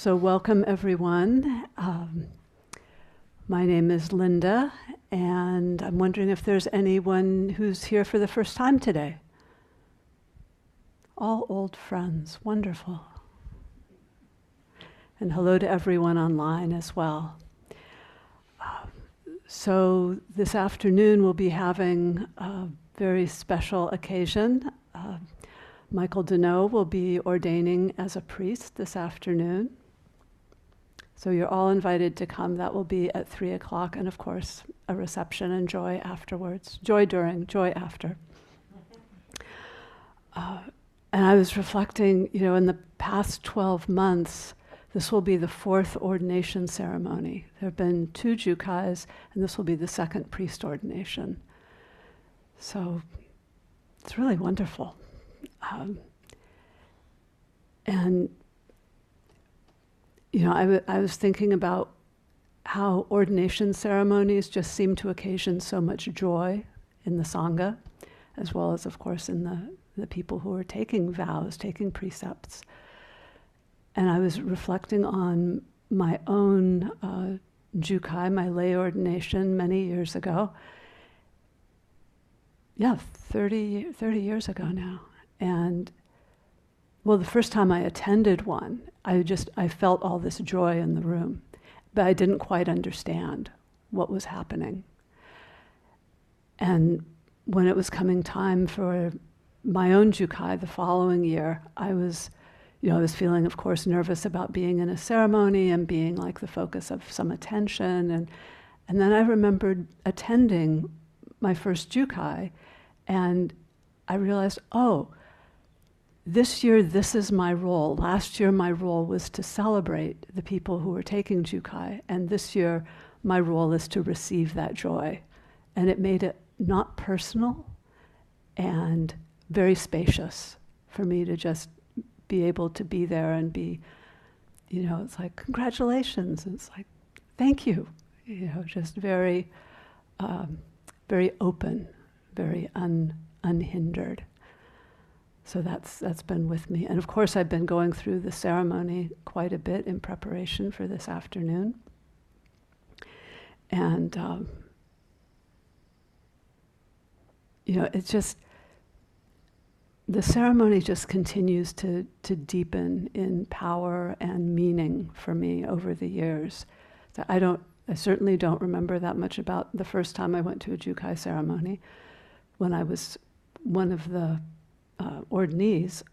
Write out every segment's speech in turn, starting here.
So welcome everyone. My name is Linda, and I'm wondering if there's anyone who's here for the first time today. All old friends, wonderful. And hello to everyone online as well. So this afternoon we'll be having a very special occasion. Michael Deneau will be ordaining as a priest this afternoon. So you're all invited to come. That will be at 3 o'clock, and of course, a reception and joy afterwards. Joy during, joy after. And I was reflecting, in the past 12 months, this will be the fourth ordination ceremony. There have been 2 jukais, and this will be the second priest ordination. So it's really wonderful. I was thinking about how ordination ceremonies just seem to occasion so much joy in the Sangha, as well as, of course, in the people who are taking vows, taking precepts. And I was reflecting on my own jukai, my lay ordination many years ago. Yeah, 30 years ago now. And well, the first time I attended one, I felt all this joy in the room, but I didn't quite understand what was happening. And when it was coming time for my own jukai the following year, I was feeling, of course, nervous about being in a ceremony and being like the focus of some attention. And then I remembered attending my first jukai, and I realized, this year, this is my role. Last year, my role was to celebrate the people who were taking jukai, and this year, my role is to receive that joy. And it made it not personal and very spacious for me to just be able to be there and be, it's like, congratulations. It's like, thank you. Just very, very open, very unhindered. So that's been with me. And of course, I've been going through the ceremony quite a bit in preparation for this afternoon. And, it's just, the ceremony just continues to deepen in power and meaning for me over the years. So I certainly don't remember that much about the first time I went to a jukai ceremony. When I was one of the ordinees,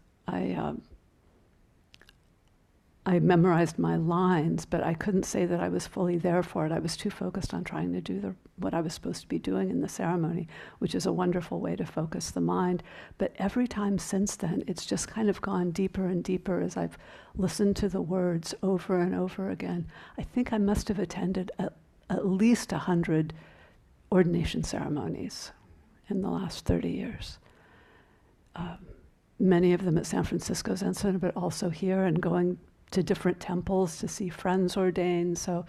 I memorized my lines, but I couldn't say that I was fully there for it. I was too focused on trying to do what I was supposed to be doing in the ceremony, which is a wonderful way to focus the mind. But every time since then, it's just kind of gone deeper and deeper as I've listened to the words over and over again. I think I must have attended at least 100 ordination ceremonies in the last 30 years. Many of them at San Francisco Zen Center, but also here, and going to different temples to see friends ordained. So,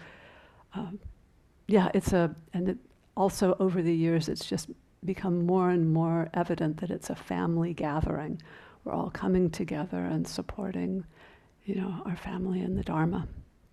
also over the years, it's just become more and more evident that it's a family gathering. We're all coming together and supporting, our family and the Dharma.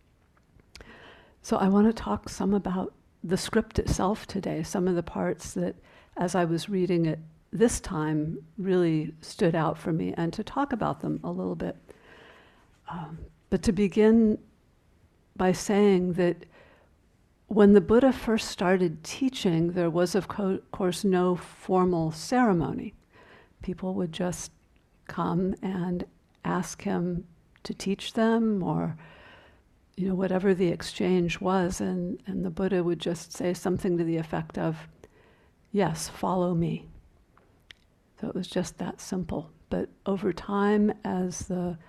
So I want to talk some about the script itself today, some of the parts that, as I was reading it this time, really stood out for me, and to talk about them a little bit. But to begin by saying that when the Buddha first started teaching, there was, of course, no formal ceremony. People would just come and ask him to teach them, or whatever the exchange was, and the Buddha would just say something to the effect of, "Yes, follow me." So it was just that simple. But over time, as the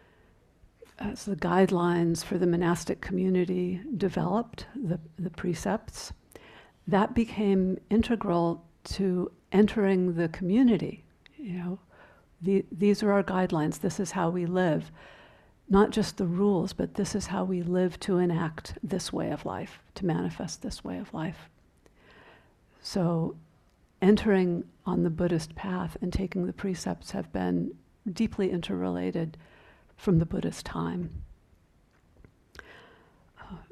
guidelines for the monastic community developed, the precepts, that became integral to entering the community. These are our guidelines. This is how we live. Not just the rules, but this is how we live to enact this way of life, to manifest this way of life. So entering on the Buddhist path and taking the precepts have been deeply interrelated from the Buddha's time.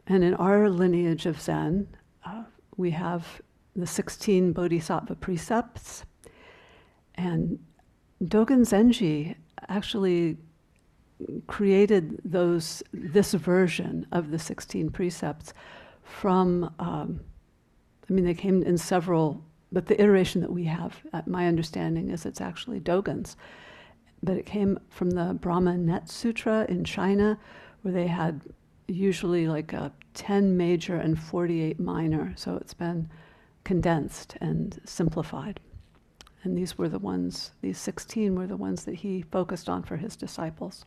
And in our lineage of Zen, we have the 16 Bodhisattva precepts. And Dogen Zenji actually created this version of the 16 precepts from, they came in several, but the iteration that we have, my understanding is it's actually Dogen's. But it came from the Brahma Net Sutra in China, where they had usually like 10 major and 48 minor. So it's been condensed and simplified. And these 16 were the ones that he focused on for his disciples.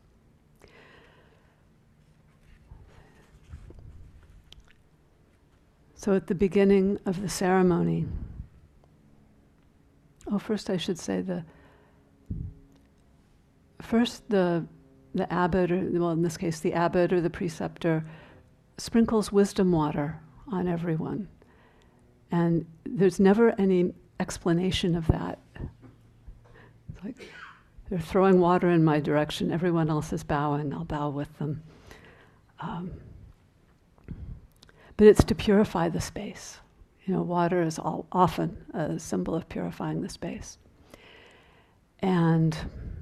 So at the beginning of the ceremony, first I should say the abbot, in this case the abbot or the preceptor, sprinkles wisdom water on everyone. And there's never any explanation of that. It's like they're throwing water in my direction, everyone else is bowing, I'll bow with them. But it's to purify the space. Water is often a symbol of purifying the space. And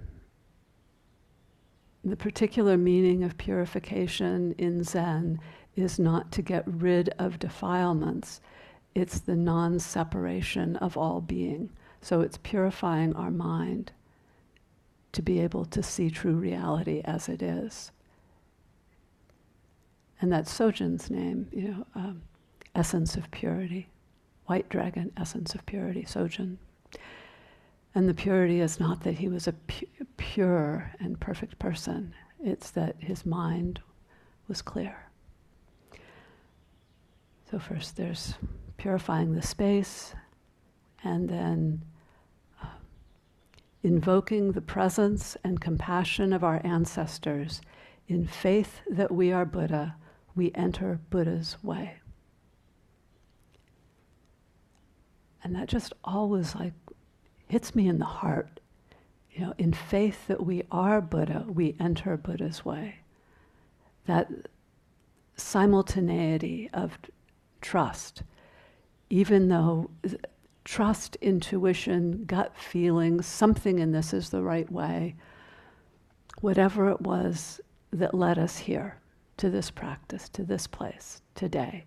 the particular meaning of purification in Zen is not to get rid of defilements. It's the non-separation of all being. So it's purifying our mind to be able to see true reality as it is. And that's Sojin's name, essence of purity. White dragon, essence of purity, Sojin. And the purity is not that he was a pure and perfect person. It's that his mind was clear. So first there's purifying the space, and then invoking the presence and compassion of our ancestors. In faith that we are Buddha, we enter Buddha's way. And that just always hits me in the heart. In faith that we are Buddha, we enter Buddha's way. That simultaneity of trust, even though trust, intuition, gut feelings, something in this is the right way, whatever it was that led us here, to this practice, to this place, today,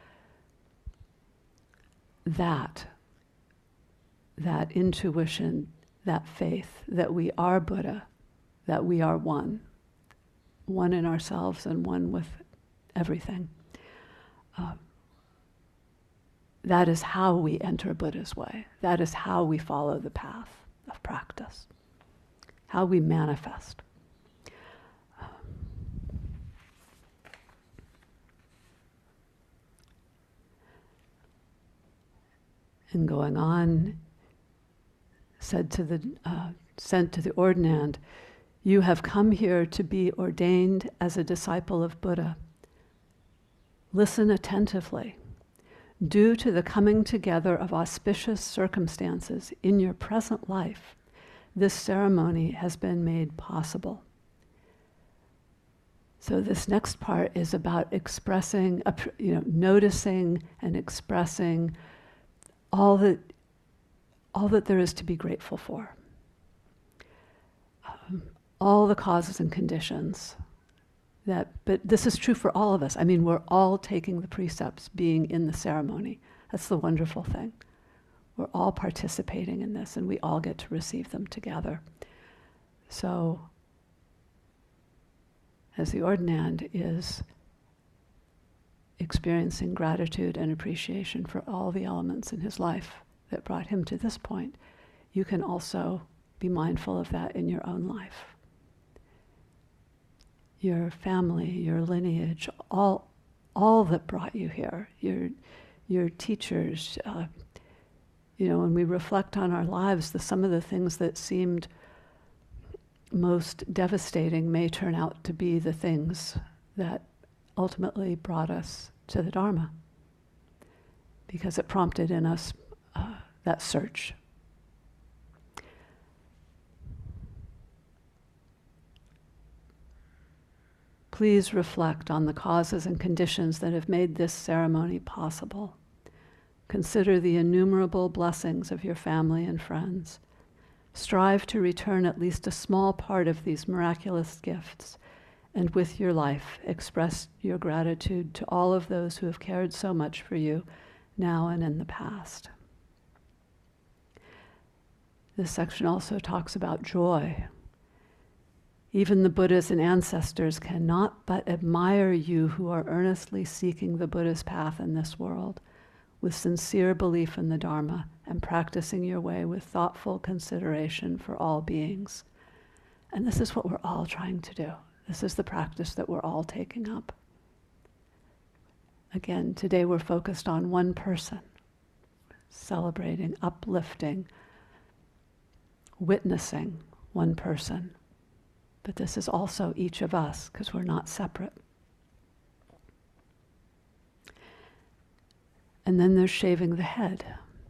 that intuition, that faith that we are Buddha, that we are one in ourselves and one with everything. That is how we enter Buddha's way. That is how we follow the path of practice, how we manifest. And going on, sent to the ordinand, you have come here to be ordained as a disciple of Buddha. Listen attentively. Due to the coming together of auspicious circumstances in your present life, this ceremony has been made possible. So this next part is about expressing, noticing and expressing all that there is to be grateful for. All the causes and conditions. But this is true for all of us. We're all taking the precepts, being in the ceremony. That's the wonderful thing. We're all participating in this, and we all get to receive them together. So, as the ordinand is experiencing gratitude and appreciation for all the elements in his life that brought him to this point, you can also be mindful of that in your own life. Your family, your lineage, all that brought you here, your teachers, when we reflect on our lives, some of the things that seemed most devastating may turn out to be the things that ultimately brought us to the Dharma, because it prompted in us that search. Please reflect on the causes and conditions that have made this ceremony possible. Consider the innumerable blessings of your family and friends. Strive to return at least a small part of these miraculous gifts, and with your life express your gratitude to all of those who have cared so much for you now and in the past. This section also talks about joy. Even the Buddhas and ancestors cannot but admire you who are earnestly seeking the Buddha's path in this world, with sincere belief in the Dharma and practicing your way with thoughtful consideration for all beings. And this is what we're all trying to do. This is the practice that we're all taking up. Again, today we're focused on one person, celebrating, uplifting, witnessing one person. But this is also each of us, because we're not separate. And then there's shaving the head.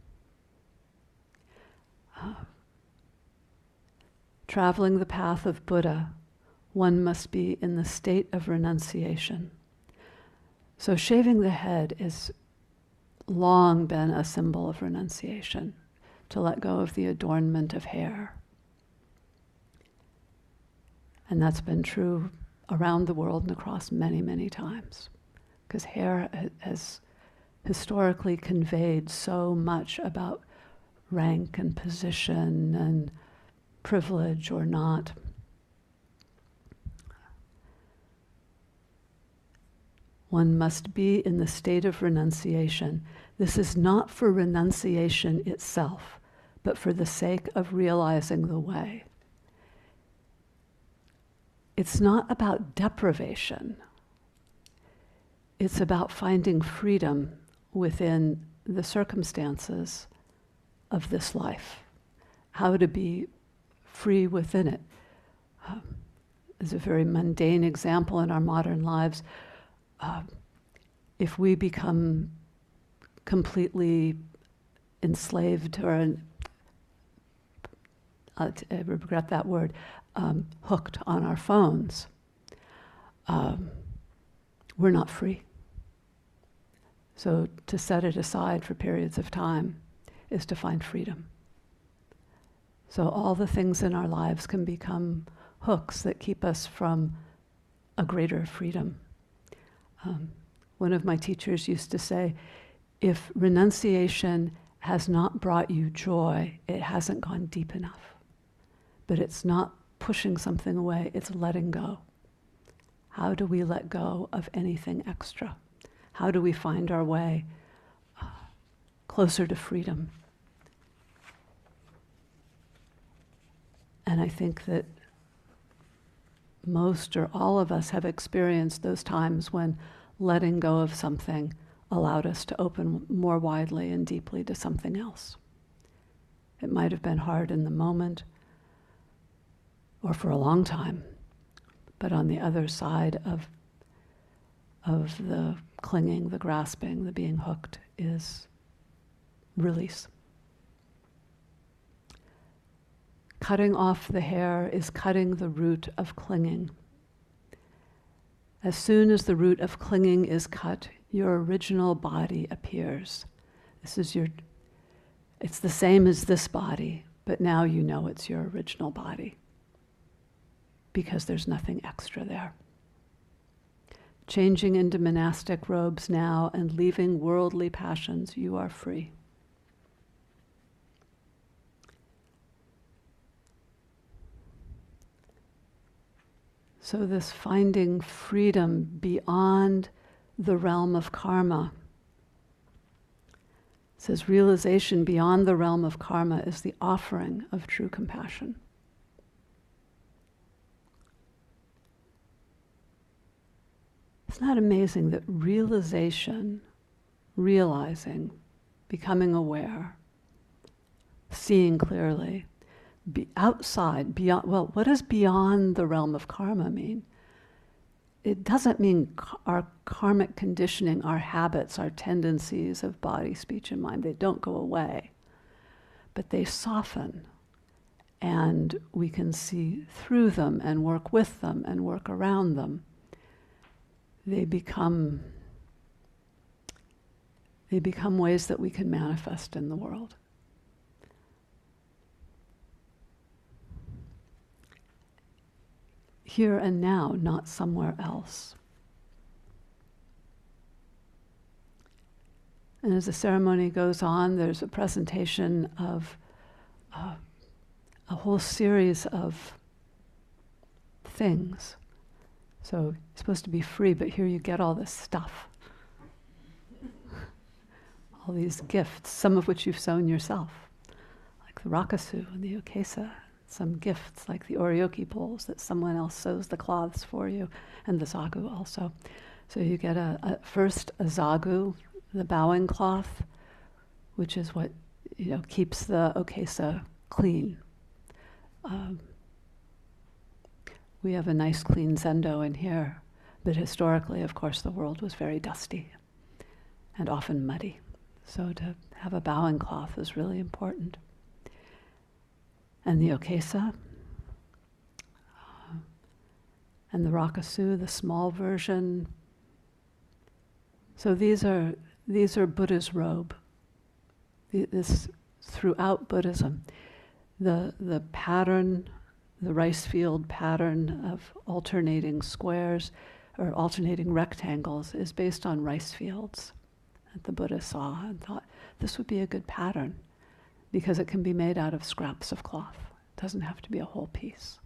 Traveling the path of Buddha, one must be in the state of renunciation. So shaving the head has long been a symbol of renunciation, to let go of the adornment of hair. And that's been true around the world and across many, many times, because hair has historically conveyed so much about rank and position and privilege or not. One must be in the state of renunciation. This is not for renunciation itself, but for the sake of realizing the way. It's not about deprivation. It's about finding freedom within the circumstances of this life, how to be free within it. There's a very mundane example in our modern lives. If we become completely enslaved, or I regret that word, hooked on our phones, we're not free. So to set it aside for periods of time is to find freedom. So all the things in our lives can become hooks that keep us from a greater freedom. One of my teachers used to say, if renunciation has not brought you joy, it hasn't gone deep enough. But it's not pushing something away, it's letting go. How do we let go of anything extra? How do we find our way closer to freedom? And I think that most or all of us have experienced those times when letting go of something allowed us to open more widely and deeply to something else. It might have been hard in the moment or for a long time, but on the other side of the clinging, the grasping, the being hooked is release. Cutting off the hair is cutting the root of clinging. As soon as the root of clinging is cut, your original body appears. It's the same as this body, but now you know it's your original body because there's nothing extra there. Changing into monastic robes now and leaving worldly passions, you are free. So this finding freedom beyond the realm of karma. It says realization beyond the realm of karma is the offering of true compassion. Isn't that amazing that realization, realizing, becoming aware, seeing clearly, beyond, well, what does beyond the realm of karma mean? It doesn't mean our karmic conditioning, our habits, our tendencies of body, speech, and mind. They don't go away, but they soften, and we can see through them and work with them and work around them. they become ways that we can manifest in the world. Here and now, not somewhere else. And as the ceremony goes on, there's a presentation of a whole series of things. So it's supposed to be free, but here you get all this stuff. All these gifts, some of which you've sewn yourself, like the rakasu and the okesa. Some gifts like the oryoki bowls that someone else sews the cloths for you, and the zagu also. So you get first a zagu, the bowing cloth, which is what keeps the okesa clean. We have a nice clean zendo in here, but historically, of course, the world was very dusty and often muddy. So to have a bowing cloth is really important. And the okesa, and the rakasu, the small version. So these are Buddha's robe. This throughout Buddhism, the pattern, the rice field pattern of alternating squares or alternating rectangles is based on rice fields that the Buddha saw and thought this would be a good pattern because it can be made out of scraps of cloth. It doesn't have to be a whole piece.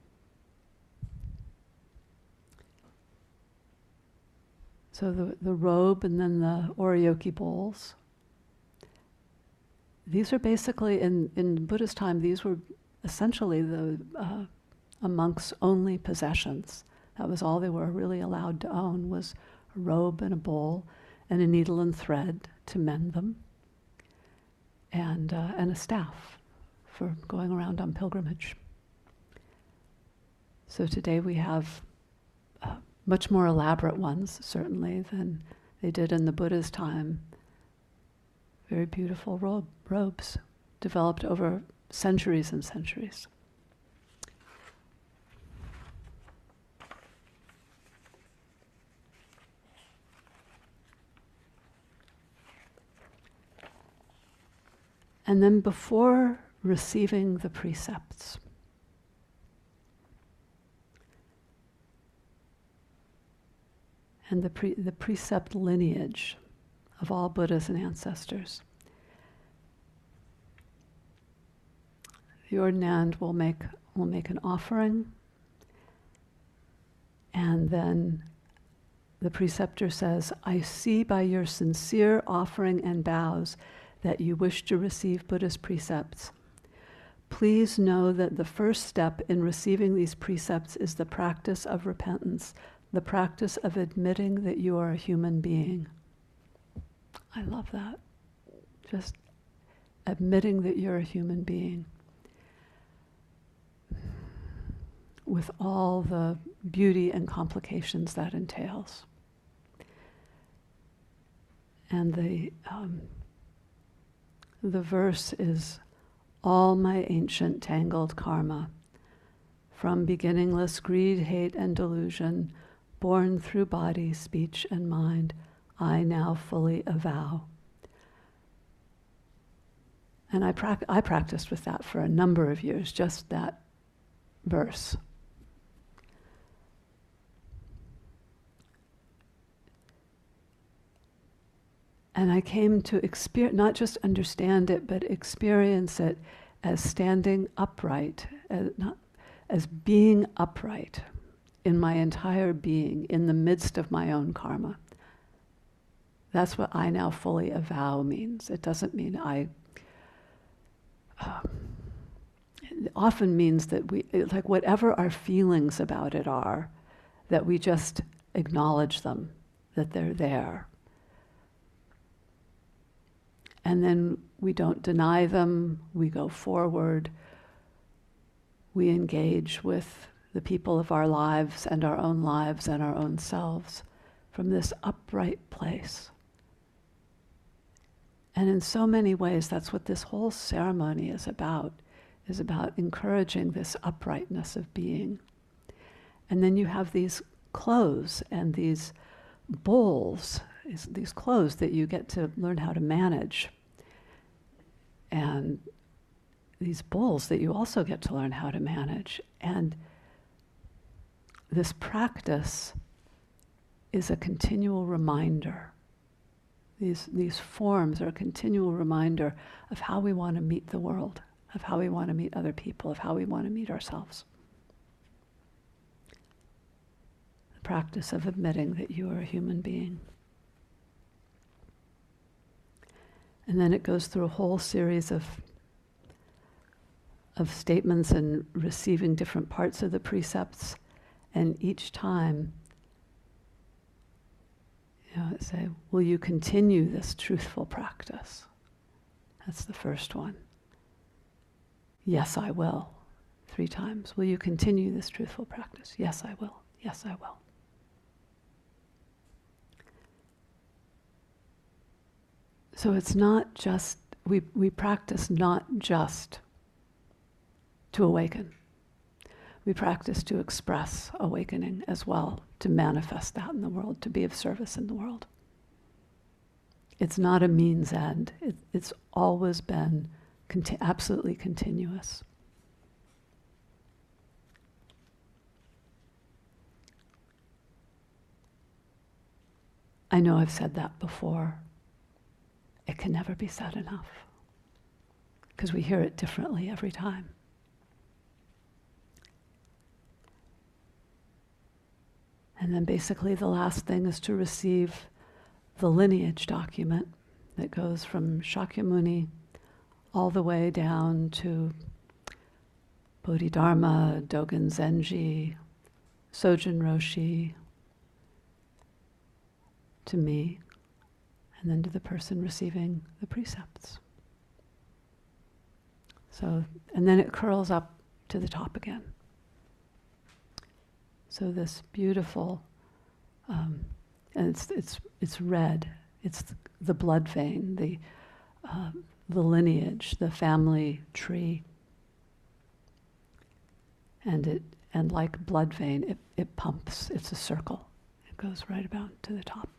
So the robe and then the oryoki bowls. These are basically, in Buddha's time, these were essentially a monk's only possessions. That was all they were really allowed to own, was a robe and a bowl and a needle and thread to mend them, and a staff for going around on pilgrimage. So today we have much more elaborate ones, certainly, than they did in the Buddha's time. Very beautiful robes developed over centuries and centuries. And then before receiving the precepts, and the precept lineage of all Buddhas and ancestors, the ordinand will make an offering, and then the preceptor says, "I see by your sincere offering and vows that you wish to receive Buddha's precepts. Please know that the first step in receiving these precepts is the practice of repentance, the practice of admitting that you are a human being." I love that. Just admitting that you're a human being, with all the beauty and complications that entails. And the verse is, "All my ancient tangled karma, from beginningless greed, hate, and delusion, born through body, speech, and mind, I now fully avow." And I practiced with that for a number of years, just that verse. And I came to not just understand it, but experience it as standing upright, as being upright in my entire being, in the midst of my own karma. That's what "I now fully avow" means. It doesn't mean it often means that like whatever our feelings about it are, that we just acknowledge them, that they're there. And then we don't deny them, we go forward, we engage with the people of our lives and our own selves from this upright place. And in so many ways, that's what this whole ceremony is about encouraging this uprightness of being. And then you have these clothes and these bowls, these clothes that you get to learn how to manage, and these bowls that you also get to learn how to manage. And this practice is a continual reminder. These forms are a continual reminder of how we want to meet the world, of how we want to meet other people, of how we want to meet ourselves. The practice of admitting that you are a human being. And then it goes through a whole series of statements and receiving different parts of the precepts, and each time, say, will you continue this truthful practice? That's the first one. Yes, I will. 3 times. Will you continue this truthful practice? Yes, I will. Yes, I will. So it's not just, we practice not just to awaken. We practice to express awakening as well, to manifest that in the world, to be of service in the world. It's not a means end. It's always been absolutely continuous. I know I've said that before. It can never be said enough, because we hear it differently every time. And then basically the last thing is to receive the lineage document that goes from Shakyamuni all the way down to Bodhidharma, Dogen Zenji, Sojun Roshi, to me, and then to the person receiving the precepts. So, and then it curls up to the top again. So this beautiful, and it's red. It's the blood vein, the lineage, the family tree, and like blood vein, it pumps. It's a circle. It goes right about to the top.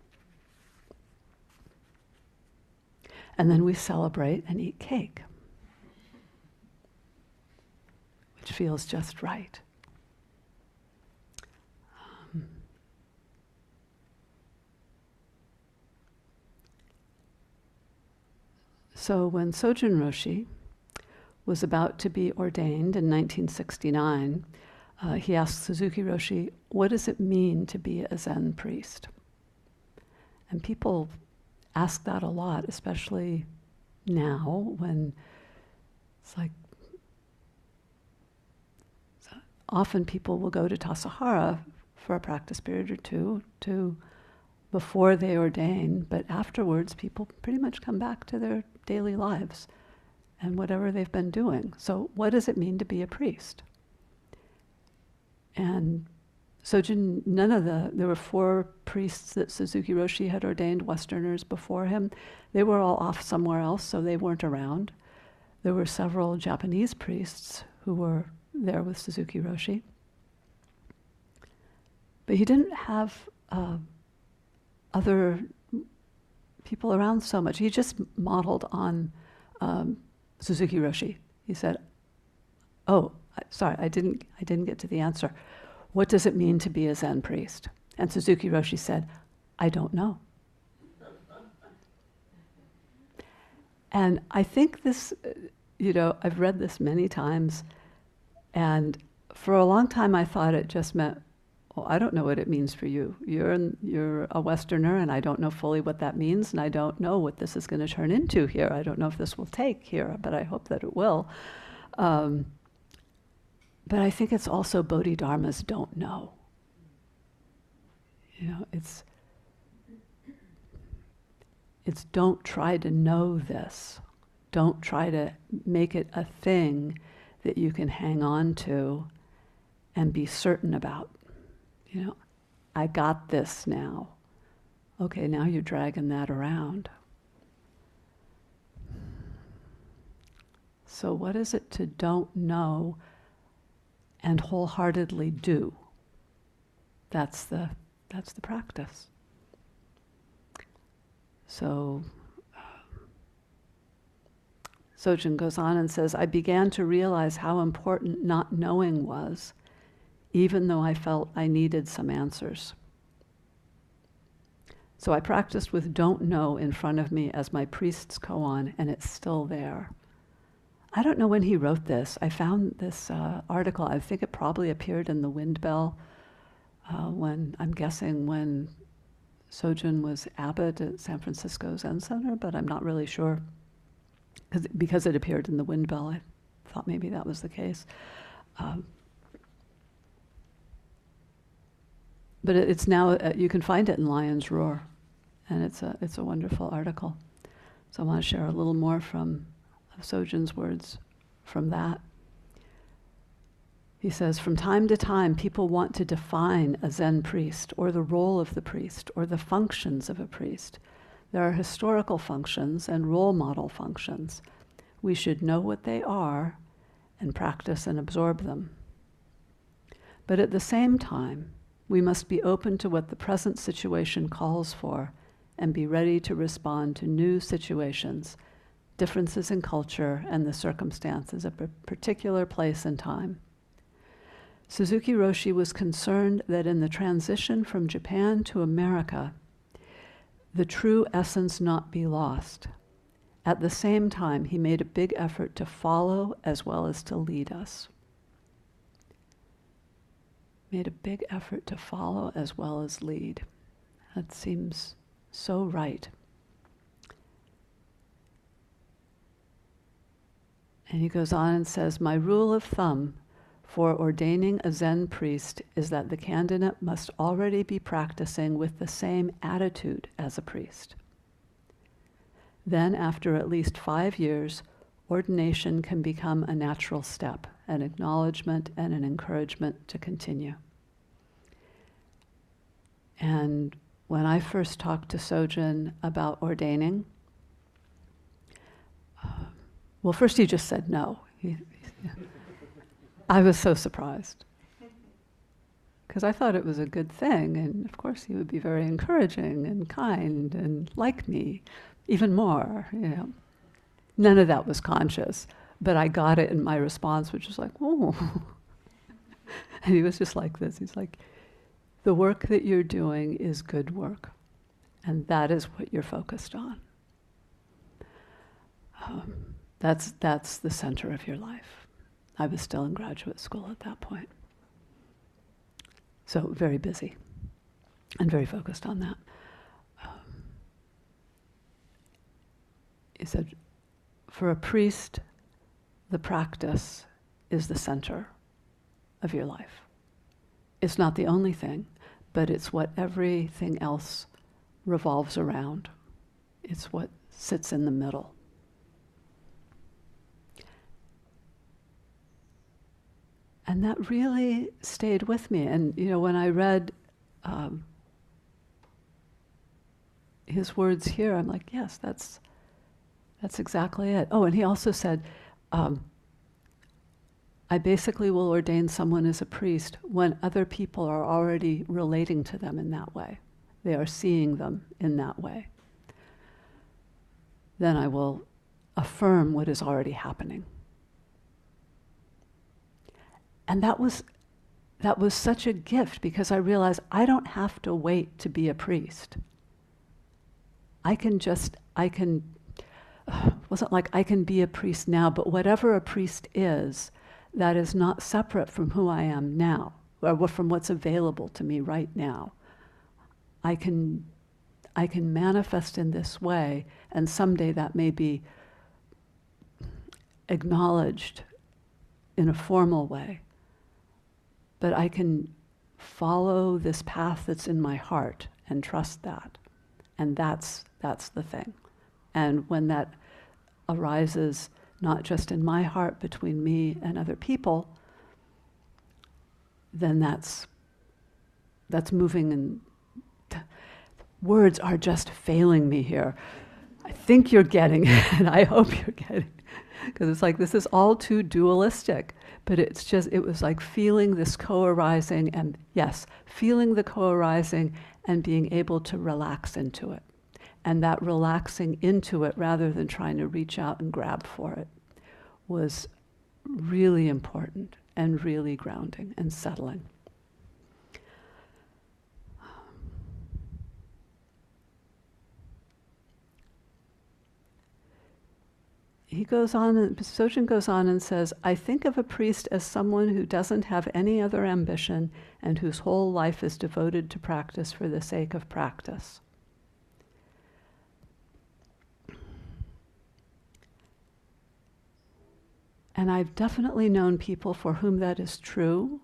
And then we celebrate and eat cake, which feels just right. So when Sojun Roshi was about to be ordained in 1969, he asked Suzuki Roshi, what does it mean to be a Zen priest? And people ask that a lot, especially now when it's like, often people will go to Tassajara for a practice period or two before they ordain, but afterwards people pretty much come back to their daily lives and whatever they've been doing. So what does it mean to be a priest? And Sojun, there were 4 priests that Suzuki Roshi had ordained, Westerners before him. They were all off somewhere else, so they weren't around. There were several Japanese priests who were there with Suzuki Roshi. But he didn't have other people around so much. He just modeled on Suzuki Roshi. He said, "Oh, sorry, I didn't get to the answer. What does it mean to be a Zen priest?" And Suzuki Roshi said, "I don't know." And I think this, I've read this many times, and for a long time I thought it just meant, well, I don't know what it means for you. You're a Westerner, and I don't know fully what that means, and I don't know what this is going to turn into here. I don't know if this will take here, but I hope that it will. But I think it's also Bodhidharmas don't know. It's don't try to know this. Don't try to make it a thing that you can hang on to and be certain about. I got this now. Okay, now you're dragging that around. So what is it to don't know and wholeheartedly do? That's the practice. So Sojun goes on and says, I began to realize how important not knowing was, even though I felt I needed some answers. So I practiced with don't know in front of me as my priest's koan, and it's still there. I don't know when he wrote this. I found this article. I think it probably appeared in the Wind Bell I'm guessing when Sojun was abbot at San Francisco Zen Center, but I'm not really sure. Because it appeared in the Wind Bell, I thought maybe that was the case. But it's now, you can find it in Lion's Roar, and it's a wonderful article. So I want to share a little more from Sojun's words from that. He says, from time to time, people want to define a Zen priest, or the role of the priest, or the functions of a priest. There are historical functions and role model functions. We should know what they are and practice and absorb them. But at the same time, we must be open to what the present situation calls for and be ready to respond to new situations, differences in culture, and the circumstances of a particular place and time. Suzuki Roshi was concerned that in the transition from Japan to America, the true essence not be lost. At the same time, he made a big effort to follow as well as to lead us. Made a big effort to follow as well as lead. That seems so right. And he goes on and says, my rule of thumb for ordaining a Zen priest is that the candidate must already be practicing with the same attitude as a priest. Then, after at least 5 years, ordination can become a natural step, an acknowledgement and an encouragement to continue. And when I first talked to Sojun about ordaining, well, first he just said no. I was so surprised, because I thought it was a good thing, and of course he would be very encouraging and kind and like me even more, you know. None of that was conscious, but I got it in my response, which was like, oh. And he was just like this. He's like, the work that you're doing is good work, and that is what you're focused on. That's the center of your life. I was still in graduate school at that point. So very busy and very focused on that. He said, for a priest, the practice is the center of your life. It's not the only thing, but it's what everything else revolves around. It's what sits in the middle. And that really stayed with me. And, you know, when I read his words here, I'm like, yes, that's exactly it. Oh, and he also said, I basically will ordain someone as a priest when other people are already relating to them in that way. They are seeing them in that way. Then I will affirm what is already happening. And that was such a gift, because I realized I don't have to wait to be a priest. Wasn't like I can be a priest now, but whatever a priest is, that is not separate from who I am now, or from what's available to me right now. I can manifest in this way, and someday that may be acknowledged in a formal way. But I can follow this path that's in my heart and trust that. And that's the thing. And when that arises, not just in my heart, between me and other people, then that's moving. And words are just failing me here. I think you're getting it, and I hope you're getting it. Because it's like, this is all too dualistic. But it was like feeling this co-arising, and yes, feeling the co-arising and being able to relax into it. And that relaxing into it rather than trying to reach out and grab for it was really important and really grounding and settling. Sojun goes on and says, I think of a priest as someone who doesn't have any other ambition and whose whole life is devoted to practice for the sake of practice. And I've definitely known people for whom that is true.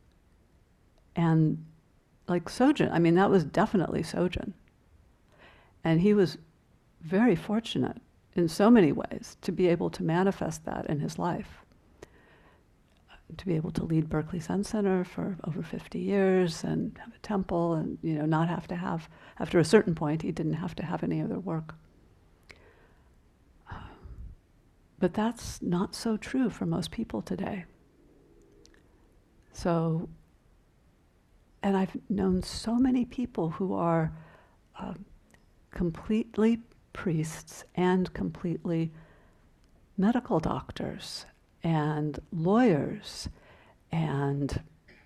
And like Sojun, I mean, that was definitely Sojun. And he was very fortunate in so many ways to be able to manifest that in his life. To be able to lead Berkeley Zen Center for over 50 years and have a temple and, not have to have, after a certain point, he didn't have to have any other work. But that's not so true for most people today. So, and I've known so many people who are completely priests and completely medical doctors and lawyers and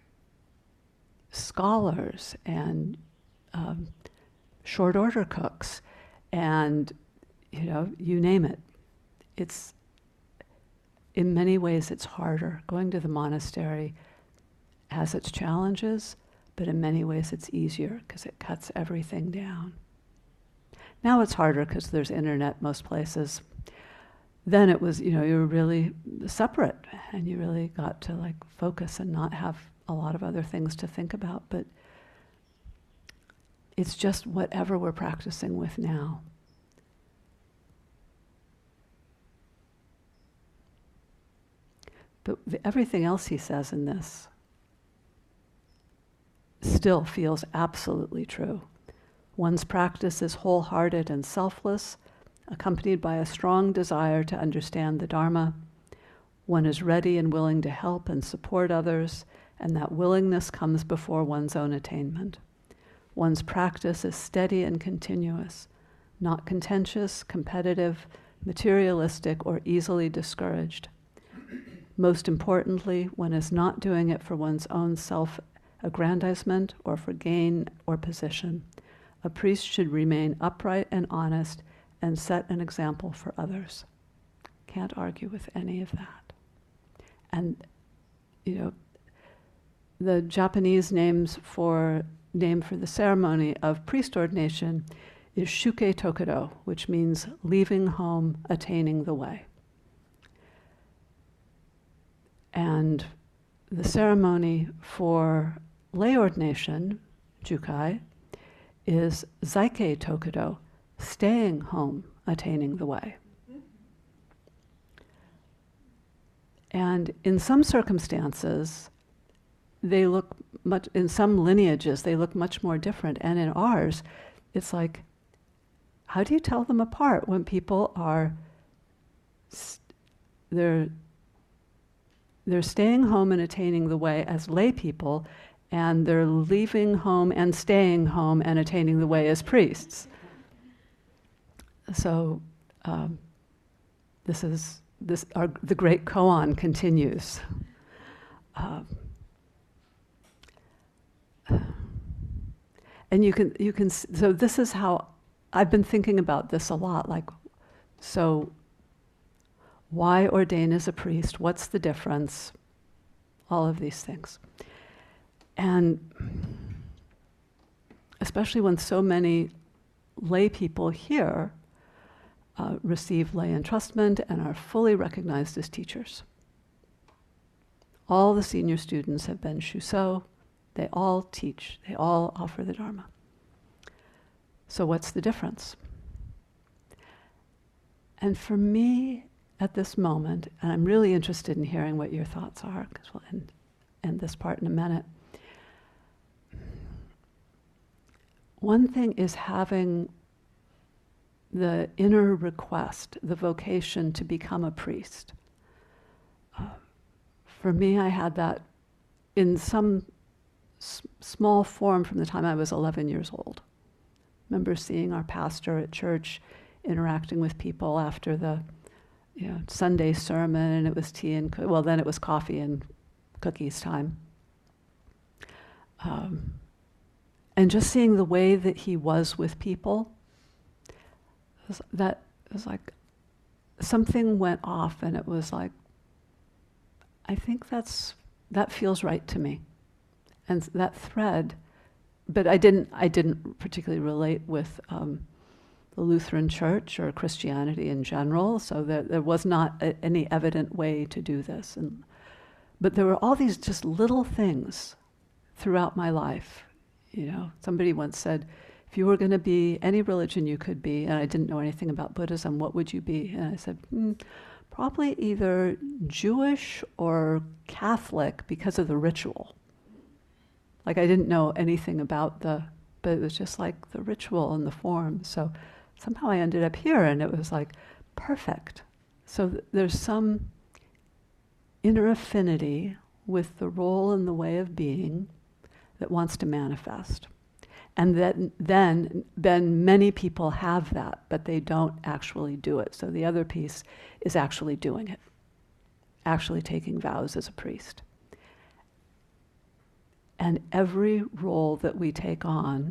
scholars and short order cooks and, you name it. It's, in many ways, it's harder. Going to the monastery has its challenges, but in many ways it's easier because it cuts everything down. Now it's harder because there's internet most places. Then it was, you were really separate and you really got to focus and not have a lot of other things to think about. But it's just whatever we're practicing with now. But everything else he says in this still feels absolutely true. One's practice is wholehearted and selfless, accompanied by a strong desire to understand the Dharma. One is ready and willing to help and support others, and that willingness comes before one's own attainment. One's practice is steady and continuous, not contentious, competitive, materialistic, or easily discouraged. Most importantly, one is not doing it for one's own self-aggrandizement or for gain or position. A priest should remain upright and honest and set an example for others. Can't argue with any of that. And, the Japanese name for the ceremony of priest ordination is Shuke Tokudo, which means leaving home, attaining the way. And the ceremony for lay ordination, Jukai, is Zaike Tokudo, staying home, attaining the way. And in some circumstances, in some lineages, they look much more different. And in ours, it's like, how do you tell them apart when people are, they're staying home and attaining the way as lay people, and they're leaving home and staying home and attaining the way as priests. So the great koan continues. And you can. So this is how I've been thinking about this a lot. So why ordain as a priest? What's the difference? All of these things. And especially when so many lay people here receive lay entrustment and are fully recognized as teachers. All the senior students have been Shuso. They all teach. They all offer the Dharma. So what's the difference? And for me, at this moment, and I'm really interested in hearing what your thoughts are, because we'll end this part in a minute. One thing is having the inner request, the vocation to become a priest. For me, I had that in some small form from the time I was 11 years old. remember seeing our pastor at church interacting with people after the Sunday sermon, and it was tea and then it was coffee and cookies time. And just seeing the way that he was with people, that was like something went off, and it was like, I think that feels right to me, and that thread. But I didn't particularly relate with the Lutheran Church or Christianity in general, so there was not any evident way to do this. But there were all these just little things throughout my life. Somebody once said, if you were going to be any religion you could be, and I didn't know anything about Buddhism, what would you be? And I said, probably either Jewish or Catholic because of the ritual. Like I didn't know anything about but it was just like the ritual and the form. So somehow I ended up here, and it was like perfect. So there's some inner affinity with the role and the way of being that wants to manifest. And that then many people have that, but they don't actually do it. So the other piece is actually doing it, actually taking vows as a priest. And every role that we take on,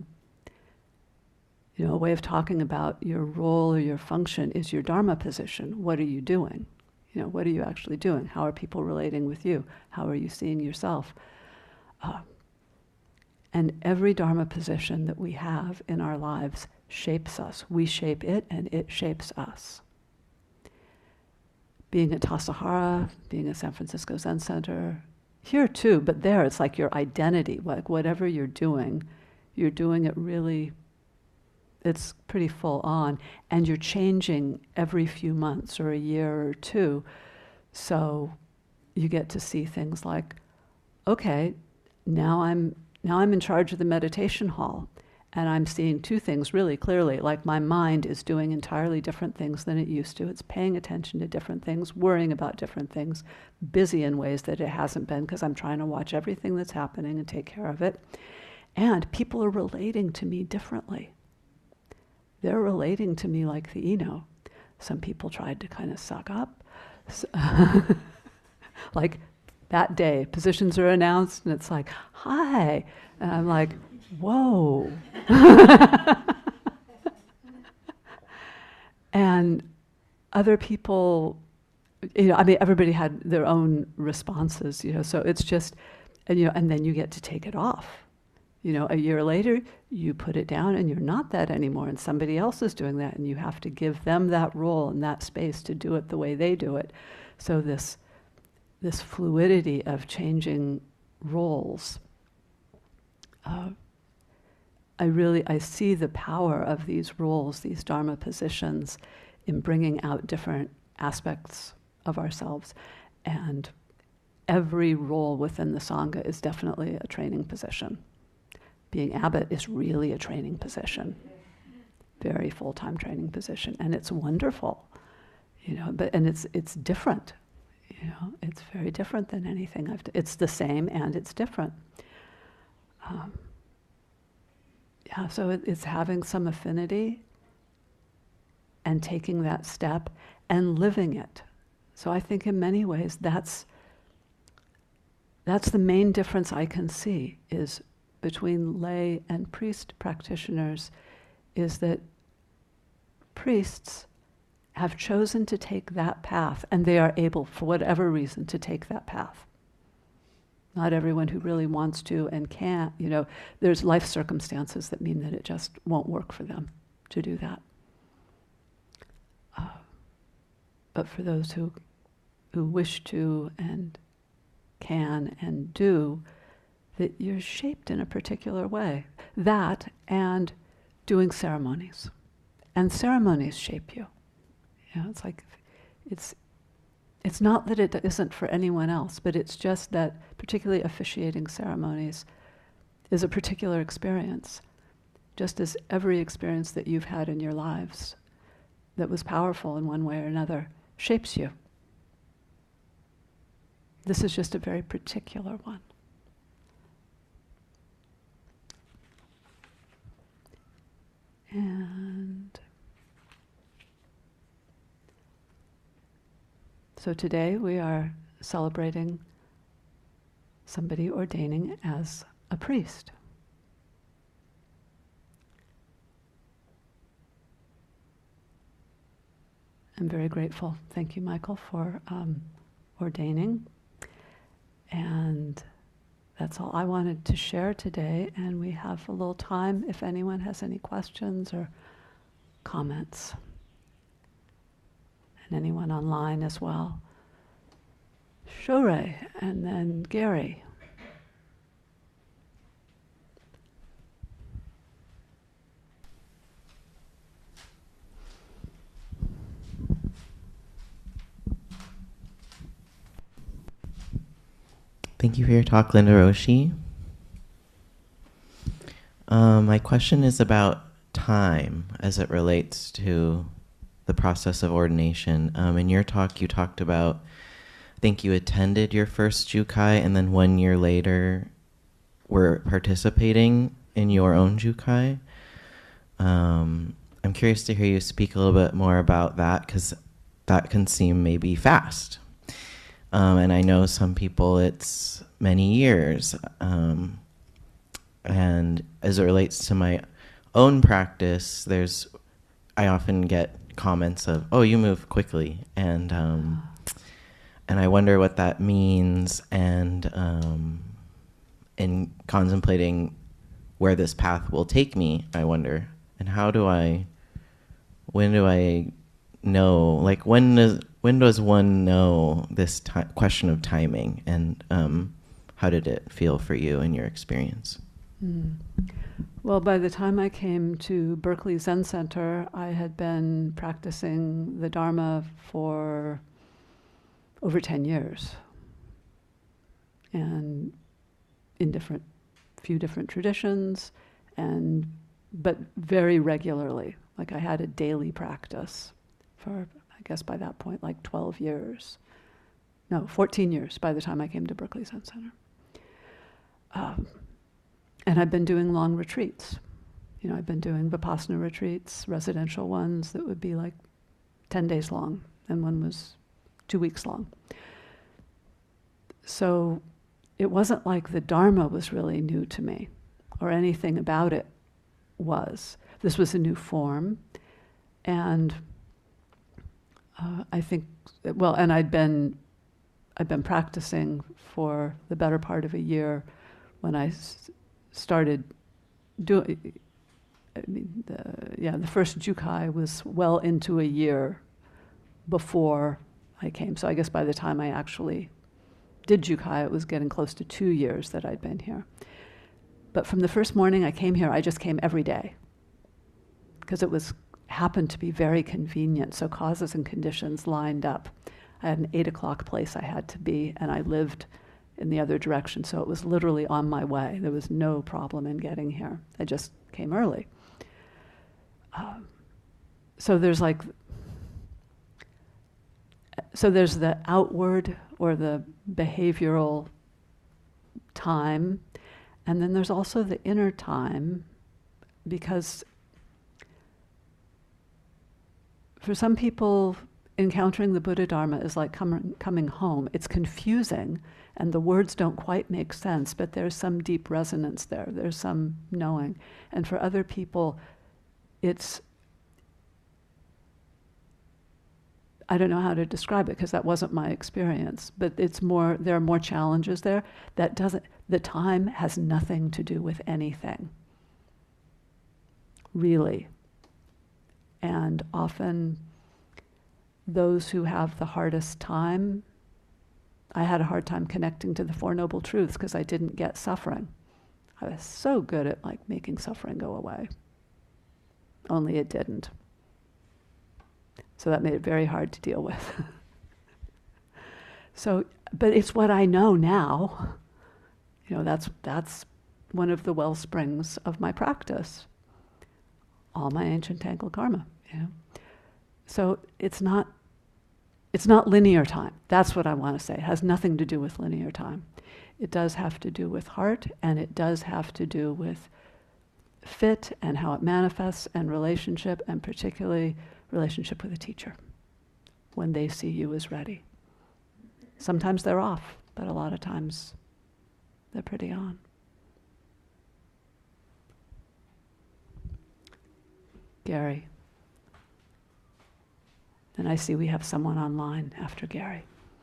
a way of talking about your role or your function is your Dharma position. What are you doing? What are you actually doing? How are people relating with you? How are you seeing yourself? And every Dharma position that we have in our lives shapes us. We shape it, and it shapes us. Being at Tassajara, being at San Francisco Zen Center, here too, but there it's like your identity. Like whatever you're doing it really, it's pretty full on, and you're changing every few months or a year or two. So you get to see things like, okay, now I'm in charge of the meditation hall, and I'm seeing two things really clearly. Like my mind is doing entirely different things than it used to. It's paying attention to different things, worrying about different things, busy in ways that it hasn't been because I'm trying to watch everything that's happening and take care of it. And people are relating to me differently. They're relating to me like the Eno. Some people tried to kind of suck up. Like that day, positions are announced, and it's like, hi. And I'm like, whoa. And other people, everybody had their own responses, so it's just, and then you get to take it off. A year later, you put it down and you're not that anymore, and somebody else is doing that, and you have to give them that role and that space to do it the way they do it. So this fluidity of changing roles, I see the power of these roles, these Dharma positions, in bringing out different aspects of ourselves. And every role within the Sangha is definitely a training position. Being abbot is really a training position, very full-time training position, and it's wonderful, But it's different, It's very different than anything I've done. It's the same and it's different. So it's having some affinity and taking that step and living it. So I think in many ways that's the main difference I can see is between lay and priest practitioners, is that priests have chosen to take that path, and they are able, for whatever reason, to take that path. Not everyone who really wants to and can't, there's life circumstances that mean that it just won't work for them to do that. But for those who wish to and can and do, that you're shaped in a particular way. That and doing ceremonies. And ceremonies shape you. It's like, it's not that it isn't for anyone else, but it's just that particularly officiating ceremonies is a particular experience, just as every experience that you've had in your lives that was powerful in one way or another shapes you. This is just a very particular one. So today we are celebrating somebody ordaining as a priest. I'm very grateful. Thank you, Michael, for ordaining. And that's all I wanted to share today. And we have a little time if anyone has any questions or comments. And anyone online as well. Shorey, and then Gary. Thank you for your talk, Linda Roshi. My question is about time as it relates to the process of ordination. In your talk, you talked about, I think you attended your first Jukai, and then 1 year later were participating in your own Jukai. I'm curious to hear you speak a little bit more about that, because that can seem maybe fast. And I know some people it's many years. And as it relates to my own practice, I often get comments of, "Oh, you move quickly," and I wonder what that means. And in contemplating where this path will take me, I wonder, and when do I know? Like, when does one know this question of timing, and how did it feel for you in your experience? Well, by the time I came to Berkeley Zen Center, I had been practicing the Dharma for over 10 years, and in few different traditions, but very regularly. Like, I had a daily practice for, I guess by that point, like 12 years. No, 14 years by the time I came to Berkeley Zen Center. And I've been doing long retreats. I've been doing Vipassana retreats, residential ones that would be like 10 days long, and one was 2 weeks long. So it wasn't like the Dharma was really new to me, or anything about it was. This was a new form, and I think, and I'd been practicing for the better part of a year when I started doing. The first Jukai was well into a year before I came. So I guess by the time I actually did Jukai, it was getting close to 2 years that I'd been here. But from the first morning I came here, I just came every day, because it happened to be very convenient. So causes and conditions lined up. I had an 8 o'clock place I had to be, and I lived in the other direction. So it was literally on my way. There was no problem in getting here. I just came early. So there's the outward or the behavioral time, and then there's also the inner time, because for some people, encountering the Buddha Dharma is like coming home. It's confusing, and the words don't quite make sense, but there's some deep resonance there. There's some knowing. And for other people, I don't know how to describe it, because that wasn't my experience, but there are more challenges there. The time has nothing to do with anything, really. And often those who have the hardest time, I had a hard time connecting to the Four Noble Truths because I didn't get suffering. I was so good at making suffering go away. Only it didn't. So that made it very hard to deal with. But it's what I know now. That's one of the well springs of my practice. All my ancient tangled karma. So it's not linear time. That's what I want to say. It has nothing to do with linear time. It does have to do with heart, and it does have to do with fit and how it manifests, and relationship, and particularly relationship with a teacher when they see you as ready. Sometimes they're off, but a lot of times they're pretty on. Gary. And I see we have someone online after Gary.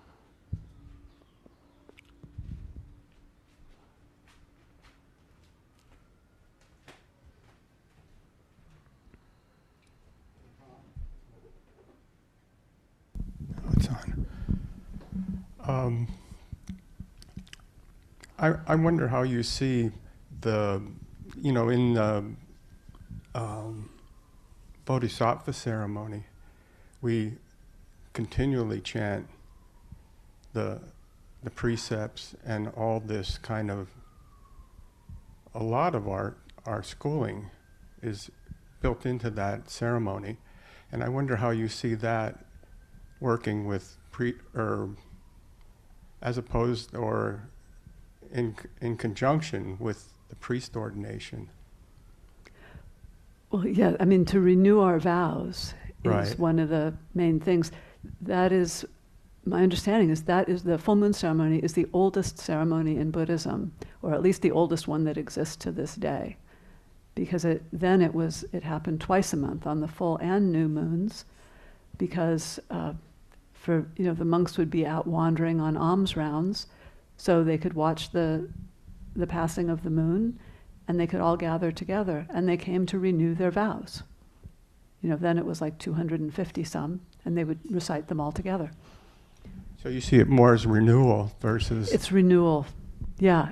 It's on. I wonder how you see the, in the Bodhisattva ceremony, we continually chant the precepts and all this kind of, a lot of our schooling is built into that ceremony. And I wonder how you see that working with as opposed or in conjunction with the priest ordination. Well, yeah, I mean, to renew our vows is Right. one of the main things. That is, my understanding is that is the full moon ceremony is the oldest ceremony in Buddhism, or at least the oldest one that exists to this day. Because it happened twice a month on the full and new moons, because the monks would be out wandering on alms rounds, so they could watch the passing of the moon, and they could all gather together, and they came to renew their vows. Then it was like 250 some, and they would recite them all together. So you see it more as renewal versus... It's renewal. Yeah,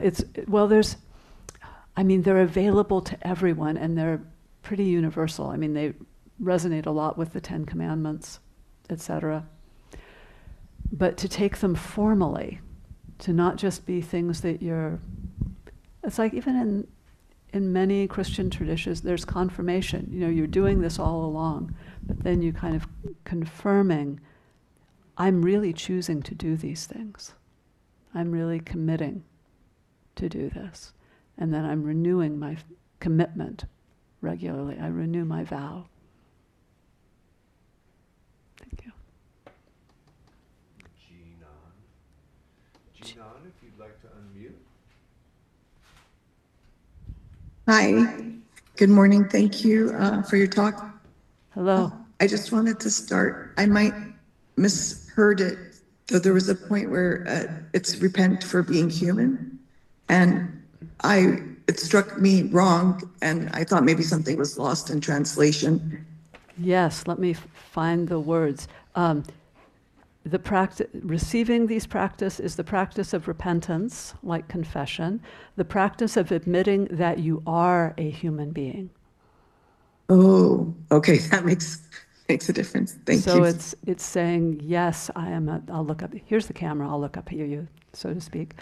they're available to everyone, and they're pretty universal. I mean, they resonate a lot with the Ten Commandments, etc. But to take them formally, to not just be things that it's like even in many Christian traditions, there's confirmation. You're doing this all along, but then you kind of confirming, I'm really choosing to do these things. I'm really committing to do this. And then I'm renewing my commitment regularly. I renew my vow. Thank you. Jinan, if you'd like to unmute. Hi, good morning. Thank you for your talk. Hello. I just wanted to start. I might misheard it, though there was a point where it's repent for being human, and it struck me wrong, and I thought maybe something was lost in translation. Yes, let me find the words. Receiving these practice is the practice of repentance, like confession, the practice of admitting that you are a human being. Oh, okay, that makes a difference. Thank you. So it's saying, yes, I'll look up, here's the camera, I'll look up here, you, so to speak.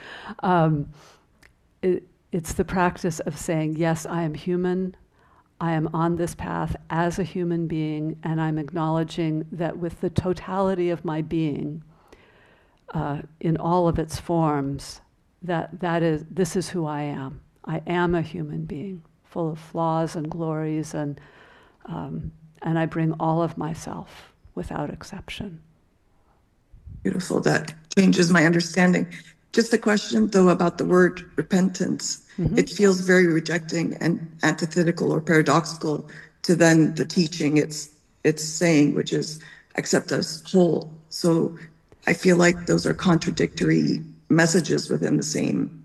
It's the practice of saying, yes, I am human, I am on this path as a human being, and I'm acknowledging that with the totality of my being, in all of its forms, this is who I am. I am a human being, full of flaws and glories, and I bring all of myself without exception. Beautiful. That changes my understanding. Just a question, though, about the word repentance. Mm-hmm. It feels very rejecting and antithetical or paradoxical to then the teaching it's saying, which is accept us whole. So I feel like those are contradictory messages within the same.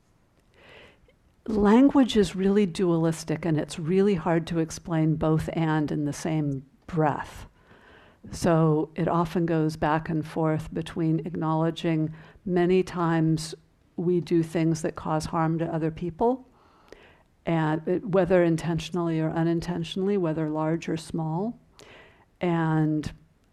Language is really dualistic, and it's really hard to explain both and in the same breath. So it often goes back and forth between acknowledging many times we do things that cause harm to other people, and whether intentionally or unintentionally, whether large or small. And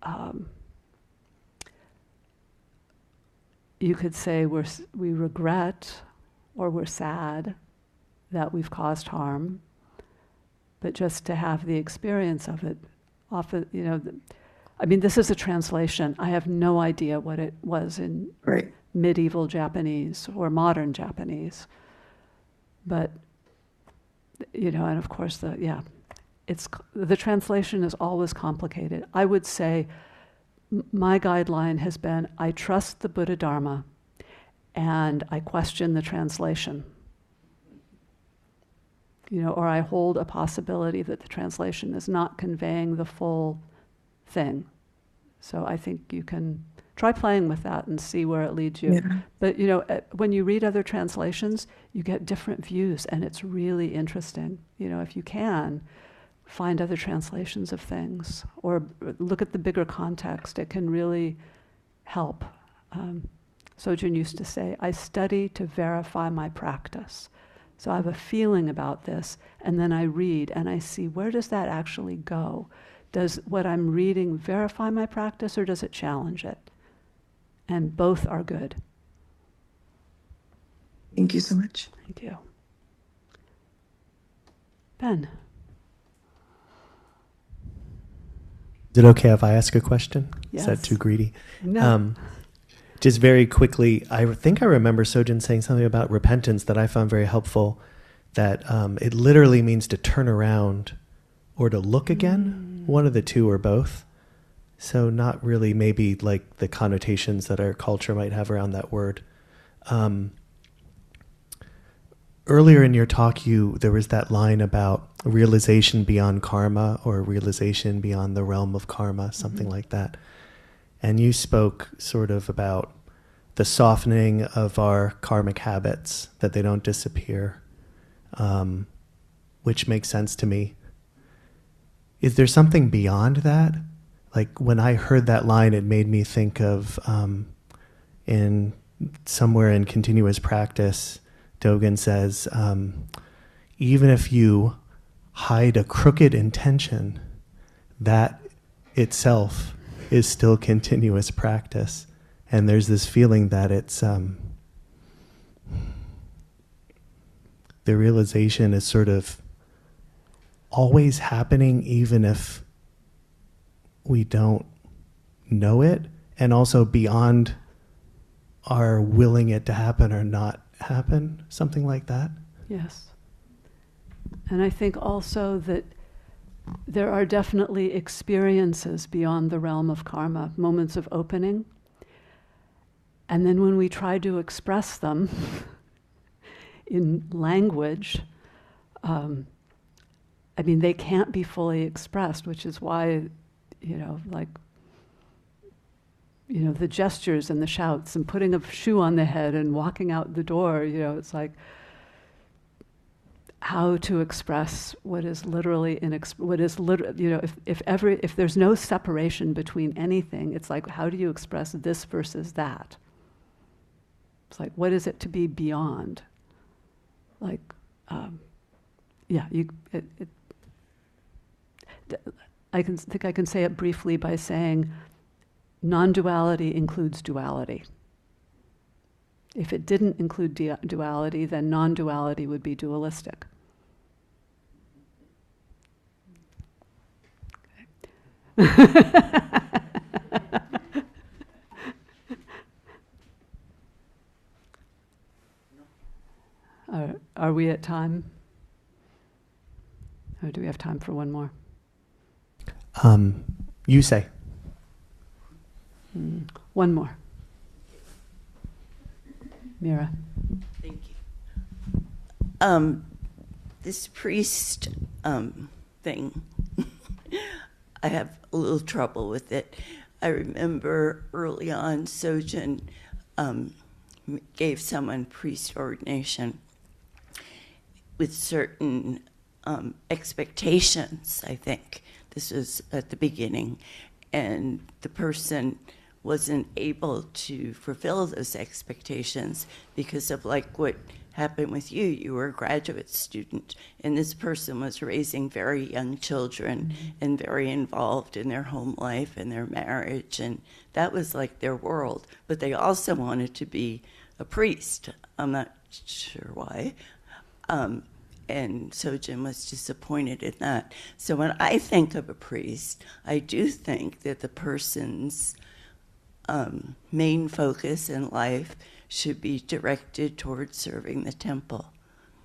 you could say we regret or we're sad that we've caused harm, but just to have the experience of it, often, this is a translation. I have no idea what it was in medieval Japanese or modern Japanese. But, and of course the translation is always complicated. I would say my guideline has been, I trust the Buddha Dharma and I question the translation. Or I hold a possibility that the translation is not conveying the full thing. So I think you can try playing with that and see where it leads you. Yeah. But, when you read other translations, you get different views, and it's really interesting. If you can, find other translations of things or look at the bigger context. It can really help. Sojun used to say, I study to verify my practice. So I have a feeling about this, and then I read, and I see, where does that actually go? Does what I'm reading verify my practice, or does it challenge it? And both are good. Thank you so much. Thank you. Ben. Is it okay if I ask a question? Yes. Is that too greedy? No. Just very quickly, I think I remember Sojun saying something about repentance that I found very helpful, that it literally means to turn around or to look again, one of the two or both. So not really maybe like the connotations that our culture might have around that word. Earlier in your talk, there was that line about realization beyond karma or realization beyond the realm of karma, something like that. And you spoke sort of about the softening of our karmic habits, that they don't disappear, which makes sense to me. Is there something beyond that? Like when I heard that line, it made me think of in somewhere in continuous practice, Dogen says, even if you hide a crooked intention, that itself is still continuous practice. And there's this feeling that it's the realization is sort of always happening, even if we don't know it, and also beyond our willing it to happen or not happen, something like that. Yes. And I think also that there are definitely experiences beyond the realm of karma, moments of opening. And then when we try to express them in language, they can't be fully expressed, which is why, the gestures and the shouts and putting a shoe on the head and walking out the door, it's like how to express what is literally if there's no separation between anything, it's like, how do you express this versus that? It's like, what is it to be beyond? Like, I think I can say it briefly by saying, non-duality includes duality. If it didn't include duality, then non-duality would be dualistic. Okay. Are we at time? Or do we have time for one more? You say. One more. Mira. Thank you. This priest thing, I have a little trouble with it. I remember early on, Sojun gave someone priest ordination with certain expectations, I think. This was at the beginning. And the person wasn't able to fulfill those expectations because of like what happened with you. You were a graduate student, and this person was raising very young children and very involved in their home life and their marriage, and that was like their world. But they also wanted to be a priest. I'm not sure why. And Sojun was disappointed in that. So when I think of a priest, I do think that the person's main focus in life should be directed towards serving the temple.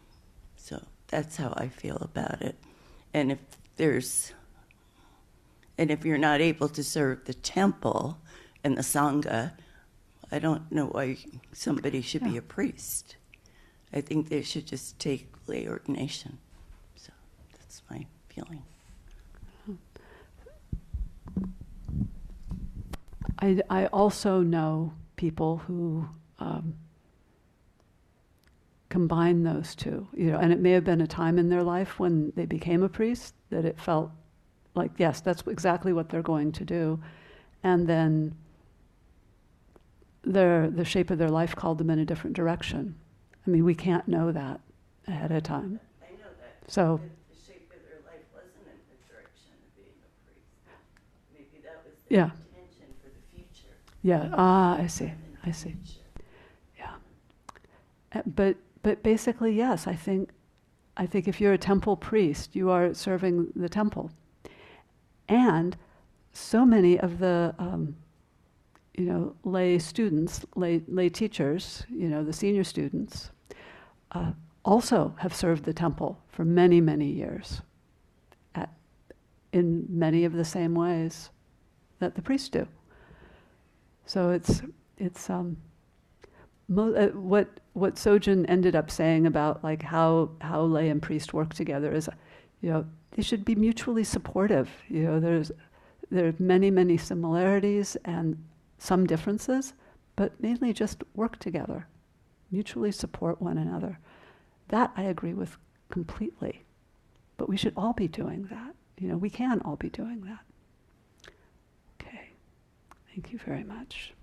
So that's how I feel about it. And if there's And if you're not able to serve the temple and the Sangha, I don't know why somebody should be a priest. I think they should just take lay ordination. So that's my feeling. I also know people who combine those two, and it may have been a time in their life when they became a priest that it felt like, yes, that's exactly what they're going to do. And then the shape of their life called them in a different direction. I mean, we can't know that ahead of time. I know that. So The shape of their life wasn't in the direction of being a priest. Maybe that was the intention for the future. Yeah. I see. Yeah. But basically, yes, I think if you're a temple priest, you are serving the temple. And so many of the lay students, lay teachers, the senior students, also have served the temple for many, many years in many of the same ways that the priests do. So it's what Sojun ended up saying about like how lay and priest work together is, they should be mutually supportive. There are many, many similarities and some differences, but mainly just work together, mutually support one another. That I agree with completely. But we should all be doing that. We can all be doing that. Okay. Thank you very much.